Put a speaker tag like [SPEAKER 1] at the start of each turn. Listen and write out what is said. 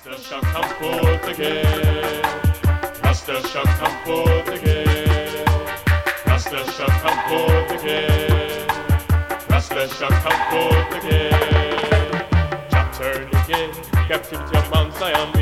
[SPEAKER 1] Rasta shall come forth again. Rasta shall come forth again. Rasta shall come forth again. Rasta shall come forth again. Jah turn again. Captivity of Mount Zion.